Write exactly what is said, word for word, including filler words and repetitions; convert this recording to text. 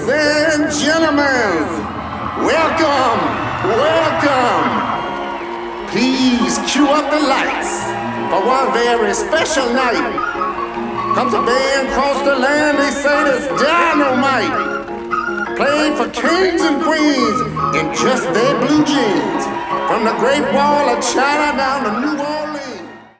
Ladies and gentlemen, welcome, welcome. Please cue up the lights for one very special night. Comes a band across the land, they say it's dynamite. Playing for kings and queens in just their blue jeans. From the Great Wall of China down to New Orleans.